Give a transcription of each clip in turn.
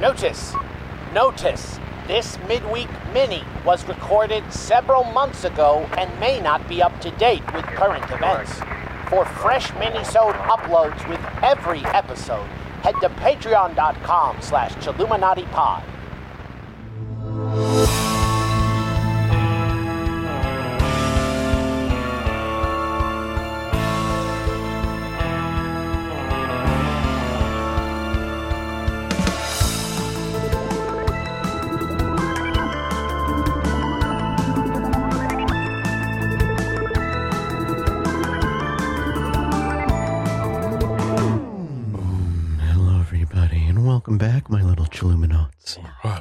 Notice, this midweek mini was recorded several months ago and may not be up to date with current events. For fresh mini-sode uploads with every episode, head to patreon.com/Chilluminati Pod. Welcome back, my little Chilluminauts.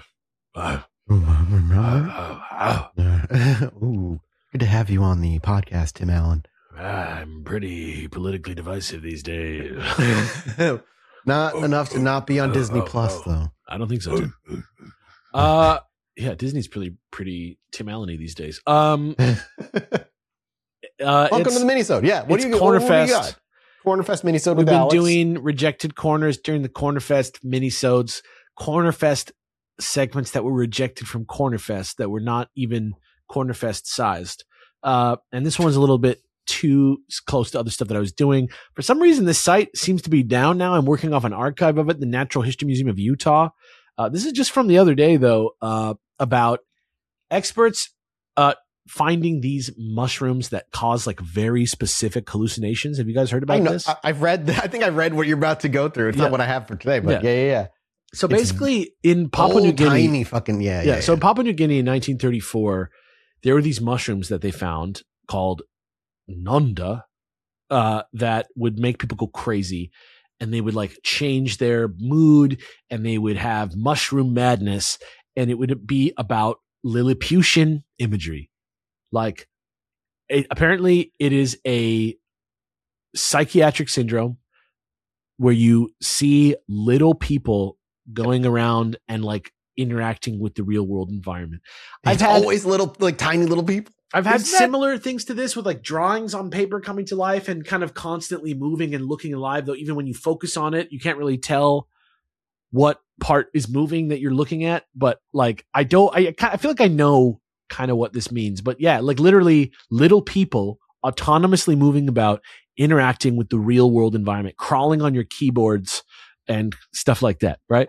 Ooh, good to have you on the podcast, Tim Allen. I'm pretty politically divisive these days. Not enough to not be on Disney Plus, though. I don't think so, Tim. Yeah, Disney's pretty Tim Allen-y these days. Welcome to the minisode. Yeah, what do you got? Cornerfest minisode with Alex. We've been doing rejected corners during the Cornerfest minisodes. Cornerfest segments that were rejected from Cornerfest that were not even Cornerfest sized. And this one's a little bit too close to other stuff that I was doing. For some reason, this site seems to be down now. I'm working off an archive of it, the Natural History Museum of Utah. This is just from the other day, though, about experts finding these mushrooms that cause like very specific hallucinations. Have you guys heard about this? I've read. I think I read what you're about to go through. It's not what I have for today, but yeah. So basically, in Papua New Guinea, tiny fucking So in Papua New Guinea in 1934, there were these mushrooms that they found called Nanda that would make people go crazy, and they would like change their mood, and they would have mushroom madness, and it would be about Lilliputian imagery. Like, apparently it is a psychiatric syndrome where you see little people going around and like interacting with the real world environment. I've had always little, like tiny little people. I've had similar things to this with like drawings on paper coming to life and kind of constantly moving and looking alive, though even when you focus on it, you can't really tell what part is moving that you're looking at. But like, I feel like I know kind of what this means, but yeah, like literally little people autonomously moving about, interacting with the real world environment, crawling on your keyboards and stuff like that. Right.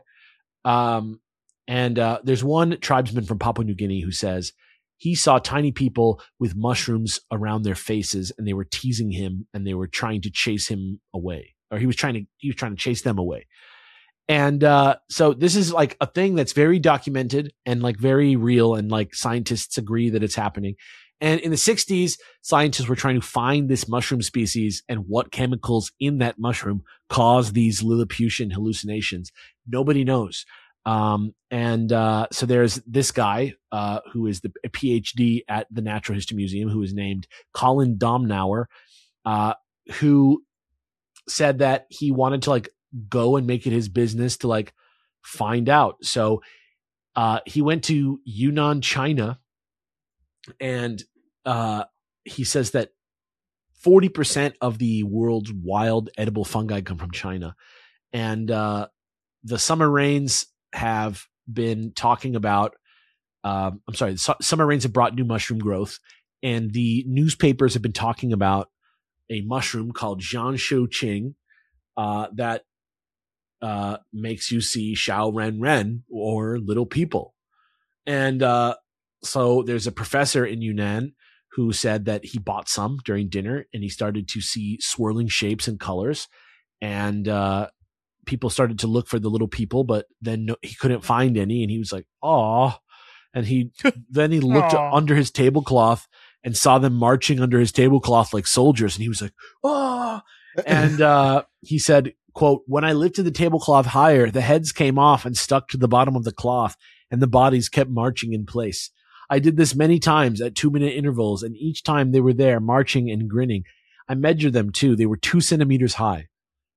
There's one tribesman from Papua New Guinea who says he saw tiny people with mushrooms around their faces and they were teasing him and they were trying to chase him away, or he was trying to chase them away. And so this is like a thing that's very documented and like very real, and like scientists agree that it's happening. And in the 60s, scientists were trying to find this mushroom species and what chemicals in that mushroom cause these Lilliputian hallucinations. Nobody knows. So there's this guy who is a PhD at the Natural History Museum, who is named Colin Domnauer, who said that he wanted to like go and make it his business to like find out. So he went to Yunnan, China, and he says that 40% of the world's wild edible fungi come from China. And the summer rains have been talking about summer rains have brought new mushroom growth, and the newspapers have been talking about a mushroom called Zhanshu Qing that makes you see Xiao Ren Ren or little people. And so there's a professor in Yunnan who said that he bought some during dinner and he started to see swirling shapes and colors. And people started to look for the little people, but then he couldn't find any. And he was like, "Aw." And then he looked under his tablecloth and saw them marching under his tablecloth like soldiers. And he was like, "Oh." And he said, quote, "When I lifted the tablecloth higher, the heads came off and stuck to the bottom of the cloth, and the bodies kept marching in place. I did this many times at 2-minute intervals, and each time they were there marching and grinning. I measured them too. They were 2 centimeters high."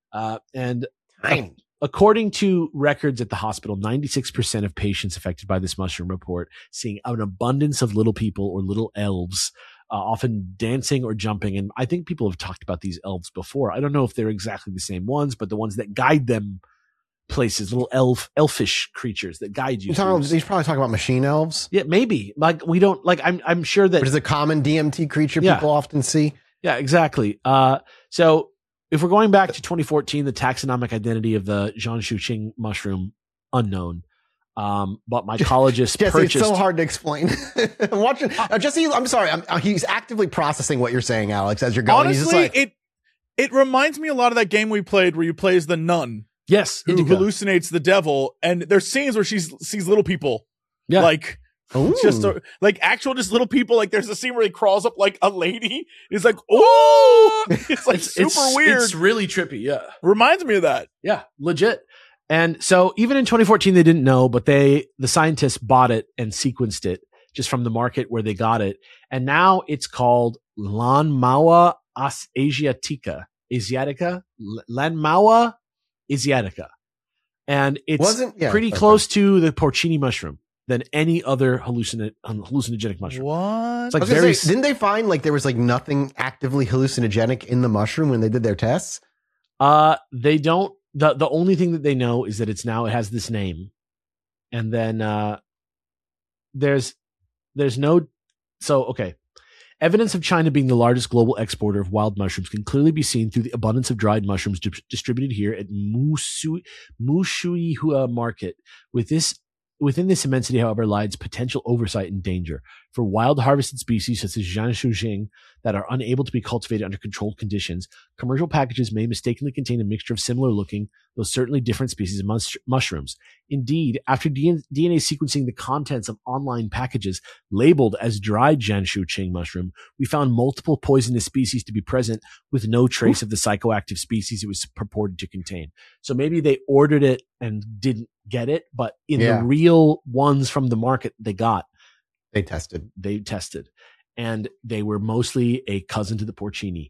According to records at the hospital, 96% of patients affected by this mushroom report seeing an abundance of little people or little elves, often dancing or jumping. And I think people have talked about these elves before. I don't know if they're exactly the same ones, but the ones that guide them places, little elfish creatures that guide you. He's probably talking about machine elves. Yeah, maybe. Like we don't like. I'm sure that which is a common DMT creature people often see. Yeah, exactly. So if we're going back to 2014, the taxonomic identity of the Jianshuqing mushroom unknown. But mycologist Jesse, purchased. It's so hard to explain. I'm watching. Jesse, I'm sorry. He's actively processing what you're saying, Alex, as you're going. Honestly, he's just like, it reminds me a lot of that game we played where you play as the nun. Yes, who hallucinates the devil, and there's scenes where she sees little people. Yeah, like just like actual just little people. Like there's a scene where he crawls up like a lady. It's like it's like super weird. It's really trippy. Yeah, reminds me of that. Yeah, legit. And so even in 2014, they didn't know, but the scientists bought it and sequenced it just from the market where they got it. And now it's called Lanmawa asiatica. Lanmawa asiatica. And it's pretty close to the porcini mushroom than any other hallucinogenic mushroom. What? It's like didn't they find like there was like nothing actively hallucinogenic in the mushroom when they did their tests? They don't. The only thing that they know is that it has this name, and then there's no. So okay, evidence of China being the largest global exporter of wild mushrooms can clearly be seen through the abundance of dried mushrooms distributed here at Mushuihua Market. Within this immensity, however, lies potential oversight and danger. For wild harvested species such as Jianshuqing that are unable to be cultivated under controlled conditions, commercial packages may mistakenly contain a mixture of similar looking, though certainly different species of mushrooms. Indeed, after DNA sequencing the contents of online packages labeled as dried Jianshuqing mushroom, we found multiple poisonous species to be present with no trace of the psychoactive species it was purported to contain. So maybe they ordered it and didn't get it, but in the real ones from the market they tested, and they were mostly a cousin to the porcini.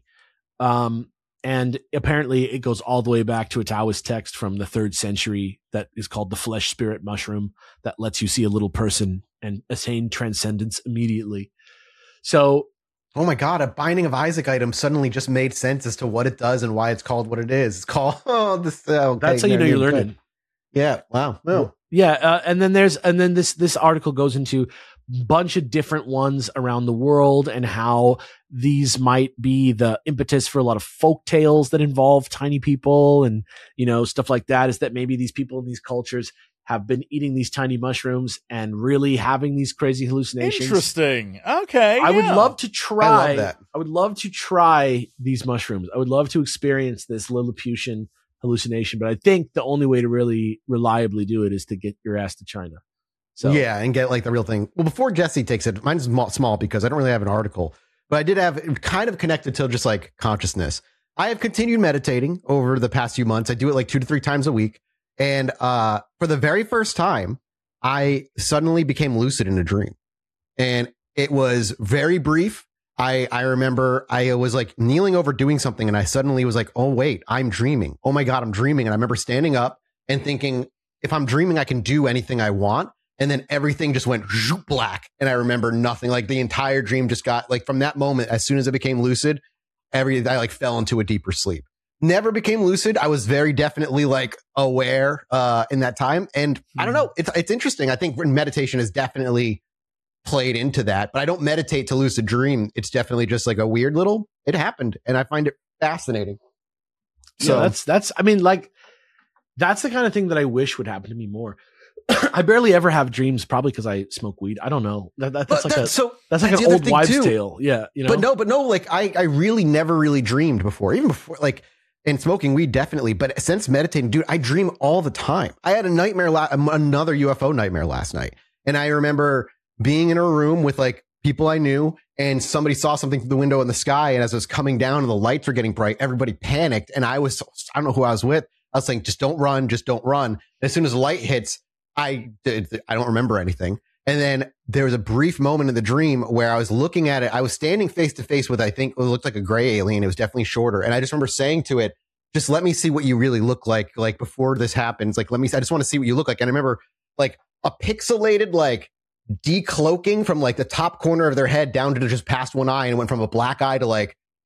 And apparently it goes all the way back to a Taoist text from the 3rd century that is called the flesh spirit mushroom that lets you see a little person and attain transcendence immediately. So, oh my God, a Binding of Isaac item suddenly just made sense as to what it does and why it's called what it is. It's called, that's how you know you're learning. Yeah. Wow. Oh. Yeah. And then this article goes into a bunch of different ones around the world and how these might be the impetus for a lot of folk tales that involve tiny people and, stuff like that, is that maybe these people in these cultures have been eating these tiny mushrooms and really having these crazy hallucinations. Interesting. Okay. I would love to try. I love that. I would love to try these mushrooms. I would love to experience this Lilliputian hallucination, but I think the only way to really reliably do it is to get your ass to China. So yeah, and get like the real thing. Well, before Jesse takes it, mine's small because I don't really have an article, but I did have it kind of connected to just like consciousness. I have continued meditating over the past few months. I do it like 2 to 3 times a week. And for the very first time, I suddenly became lucid in a dream. And it was very brief. I remember I was like kneeling over doing something and I suddenly was like, oh, wait, I'm dreaming. Oh, my God, I'm dreaming. And I remember standing up and thinking, if I'm dreaming, I can do anything I want. And then everything just went black. And I remember nothing. Like the entire dream just got like from that moment, as soon as I became lucid, I like fell into a deeper sleep. Never became lucid. I was very definitely like aware in that time. And I don't know. It's interesting. I think meditation is definitely played into that, but I don't meditate to lucid dream. It's definitely just like a weird little, it happened. And I find it fascinating. So that's I mean, like, that's the kind of thing that I wish would happen to me more. I barely ever have dreams, probably because I smoke weed. I don't know. That's like an old wives' tale. Yeah. But no, like I really never really dreamed before, even before like, and smoking weed definitely, but since meditating, dude, I dream all the time. I had a nightmare, another UFO nightmare last night. And I remember being in a room with like people I knew and somebody saw something through the window in the sky. And as I was coming down and the lights were getting bright, everybody panicked. And I don't know who I was with. I was saying, just don't run. And as soon as the light hits, I don't remember anything. And then there was a brief moment in the dream where I was looking at it. I was standing face to face with, I think it looked like a gray alien. It was definitely shorter. And I just remember saying to it, just let me see what you really look like before this happens. Like, I just want to see what you look like. And I remember like a pixelated, like, decloaking from like the top corner of their head down to just past one eye, and went from a black eye to like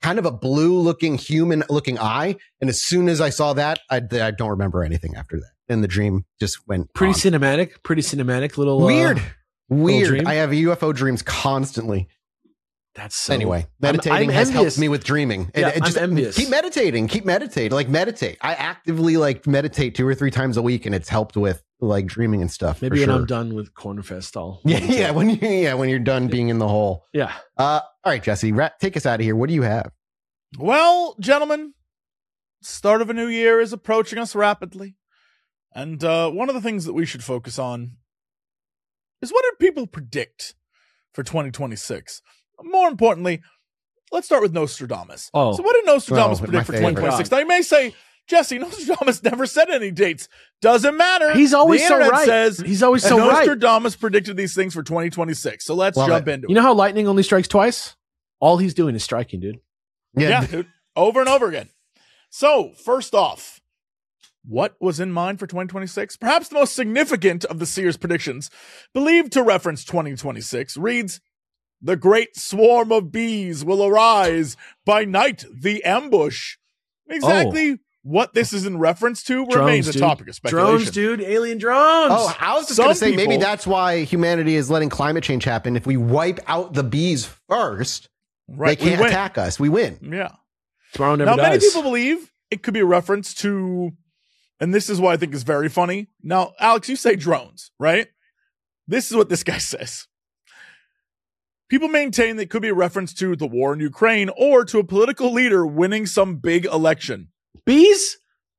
kind of a blue looking human looking eye. And as soon as I saw that, I don't remember anything after that. And the dream just went pretty on. cinematic little weird. Dream. I have UFO dreams constantly. That's so anyway. Meditating has helped me with dreaming. Yeah, I'm envious. Keep meditating. Like meditate. I actively like meditate 2 or 3 times a week, and it's helped with like dreaming and stuff. Maybe when I'm done with Cornerfest, I'll when you're done being in the hole. Yeah. All right, Jesse, take us out of here. What do you have? Well, gentlemen, start of a new year is approaching us rapidly, and one of the things that we should focus on is what do people predict for 2026. More importantly, let's start with Nostradamus. Oh. So what did Nostradamus predict for 2026? Now, you may say, Jesse, Nostradamus never said any dates. Doesn't matter. He's always so right. He's always so right. Nostradamus predicted these things for 2026. So let's jump into it. You know how lightning only strikes twice? All he's doing is striking, dude. Yeah, dude. Over and over again. So, first off, what was in mind for 2026? Perhaps the most significant of the seer's predictions, believed to reference 2026, reads, "The great swarm of bees will arise by night, the ambush." Exactly what this is in reference to remains a topic of speculation. Drones, dude. Alien drones. Oh, I was just going to say, maybe that's why humanity is letting climate change happen. If we wipe out the bees first, they can't attack us. We win. Yeah. Tomorrow never dies. Many people believe it could be a reference to, and this is what I think is very funny. Now, Alex, you say drones, right? This is what this guy says. People maintain that it could be a reference to the war in Ukraine or to a political leader winning some big election. Bees?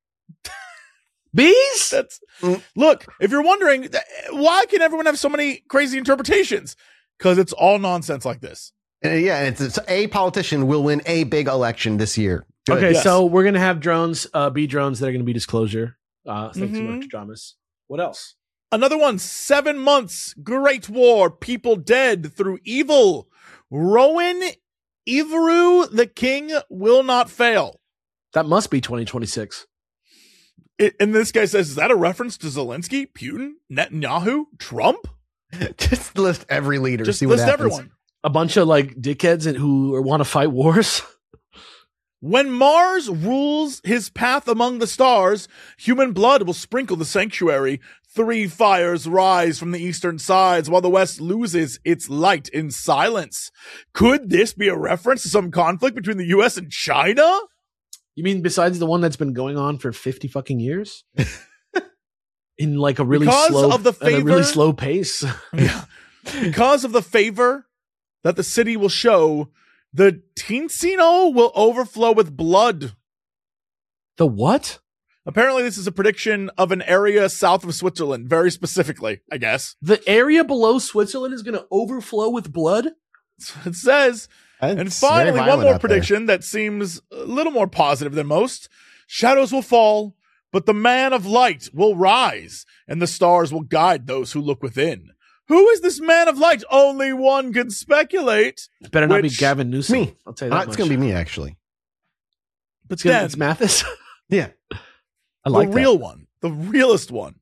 Bees? Look, if you're wondering, why can everyone have so many crazy interpretations? Because it's all nonsense like this. Yeah, and it's a politician will win a big election this year. Good. Okay, so we're going to have drones, bee drones that are going to be disclosure. Thanks to Nostradamus. What else? Another one, 7 months, Great War, people dead through evil. Rowan Ivaru, the king, will not fail. That must be 2026. And this guy says, is that a reference to Zelensky, Putin, Netanyahu, Trump? Just list every leader. Just see what list happens. Everyone. A bunch of like dickheads who want to fight wars. When Mars rules his path among the stars, human blood will sprinkle the sanctuary. 3 fires rise from the eastern sides while the west loses its light in silence. Could this be a reference to some conflict between the U.S. and China? You mean besides the one that's been going on for 50 fucking years? In like a really slow pace. Yeah. Because of the favor that the city will show, the Ticino will overflow with blood. The what? Apparently, this is a prediction of an area south of Switzerland, very specifically, I guess. The area below Switzerland is going to overflow with blood? It says. And finally, one more prediction that seems a little more positive than most. Shadows will fall, but the man of light will rise, and the stars will guide those who look within. Who is this man of light? Only one can speculate. It better not be Gavin Newsom. Me. I'll tell you that It's going to be me, actually. But then, it's Mathis. Yeah. I like the real one. The realest one.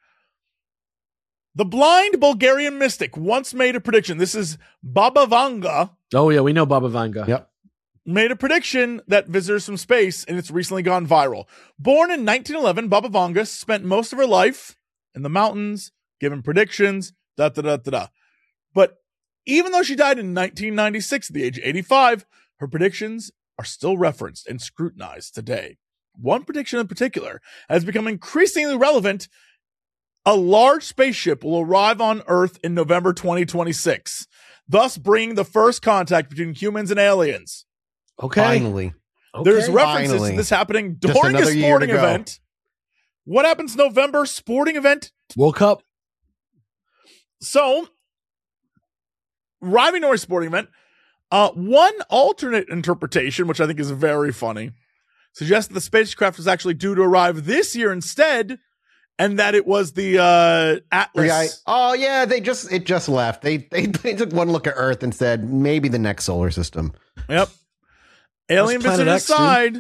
The blind Bulgarian mystic once made a prediction. This is Baba Vanga. Oh, yeah. We know Baba Vanga. Yep. Made a prediction that visitors from space, and it's recently gone viral. Born in 1911, Baba Vanga spent most of her life in the mountains, giving predictions, But even though she died in 1996 at the age of 85, her predictions are still referenced and scrutinized today. One prediction in particular has become increasingly relevant. A large spaceship will arrive on Earth in November 2026, thus bringing the first contact between humans and aliens. Okay. Finally. There's references to this happening during a sporting event. What happens November? Sporting event? World Cup. So, arriving during a sporting event, one alternate interpretation, which I think is very funny, suggests that the spacecraft was actually due to arrive this year instead, and that it was the Atlas. Oh yeah, it just left. They took one look at Earth and said maybe the next solar system. Yep. Alien visitors aside,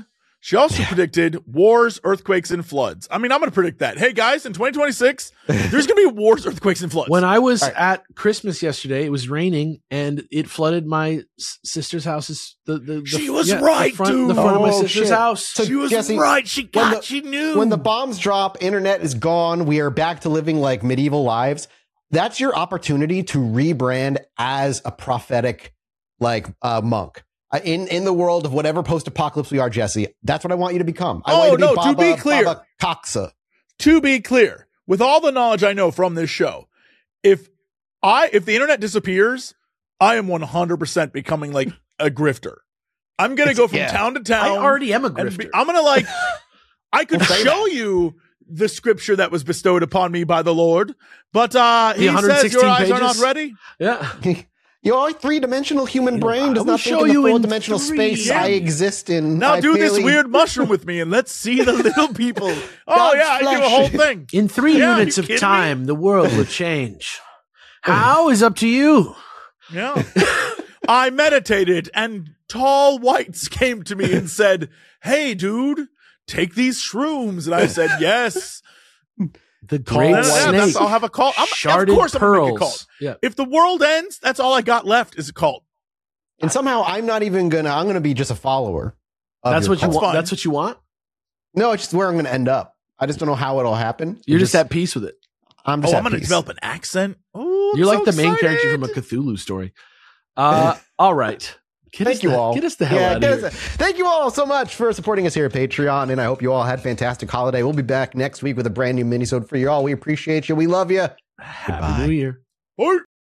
She also predicted wars, earthquakes, and floods. I mean, I'm going to predict that. Hey, guys, in 2026, there's going to be wars, earthquakes, and floods. When I was at Christmas yesterday, it was raining, and it flooded my sister's houses. She was right, dude. The front of my sister's house. So she was Jesse, right. She knew. When the bombs drop, internet is gone. We are back to living like medieval lives. That's your opportunity to rebrand as a prophetic, monk. In the world of whatever post-apocalypse we are, Jesse, that's what I want you to become. I want you to be Baba, to be clear, Baba Coxa. To be clear, with all the knowledge I know from this show, if the internet disappears, I am 100% becoming like a grifter. I'm going to go from town to town. I already am a grifter. I'm going to I could show you the scripture that was bestowed upon me by the Lord, but he says your eyes are not ready. Yeah. Your three-dimensional human brain does not think in the four-dimensional space I exist in. Now do this weird mushroom with me and let's see the little people. Oh, yeah, I do a whole thing. In 3 units of time, the world will change. How is up to you. Yeah. I meditated and tall whites came to me and said, hey, dude, take these shrooms. And I said, yes. The great snake. I'll have a cult. Of course I'm going to make a cult. Yeah. If the world ends, that's all I got left is a cult. And somehow I'm not even going to, I'm going to be just a follower. That's what you want? That's what you want? No, it's just where I'm going to end up. I just don't know how it'll happen. You're just at peace with it. I'm going to develop an accent. Oh, you're like the main character from a Cthulhu story. All right. Thank you all. Get us the hell out of here. Thank you all so much for supporting us here at Patreon, and I hope you all had a fantastic holiday. We'll be back next week with a brand new minisode for you all. We appreciate you. We love you. Happy New Year. Bye.